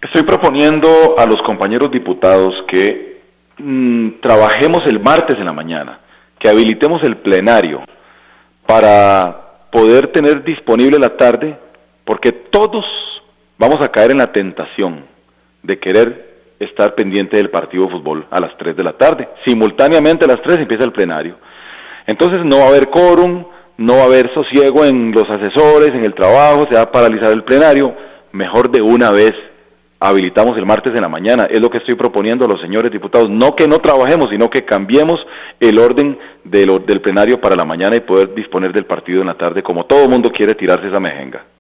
Estoy proponiendo a los compañeros diputados que trabajemos el martes en la mañana, que habilitemos el plenario para poder tener disponible la tarde, porque todos vamos a caer en la tentación de querer estar pendiente del partido de fútbol a las 3 de la tarde. Simultáneamente a las 3 empieza el plenario. Entonces no va a haber quórum, no va a haber sosiego en los asesores, en el trabajo, se va a paralizar el plenario. Mejor de una vez habilitamos el martes en la mañana. Es lo que estoy proponiendo a los señores diputados. No que no trabajemos, sino que cambiemos el orden del plenario para la mañana y poder disponer del partido en la tarde, como todo el mundo quiere tirarse esa mejenga.